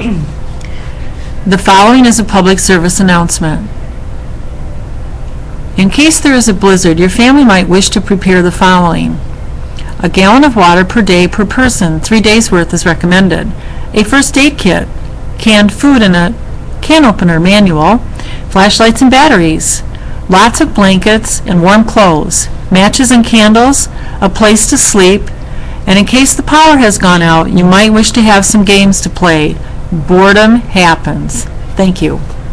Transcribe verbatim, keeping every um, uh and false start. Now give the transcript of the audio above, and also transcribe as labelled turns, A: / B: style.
A: The following is a public service announcement. In case there is a blizzard, your family might wish to prepare the following. A gallon of water per day per person, three days worth is recommended. A first aid kit, canned food and a can opener manual, flashlights and batteries, lots of blankets and warm clothes, matches and candles, a place to sleep, and in case the power has gone out, you might wish to have some games to play. Boredom happens. Thank you.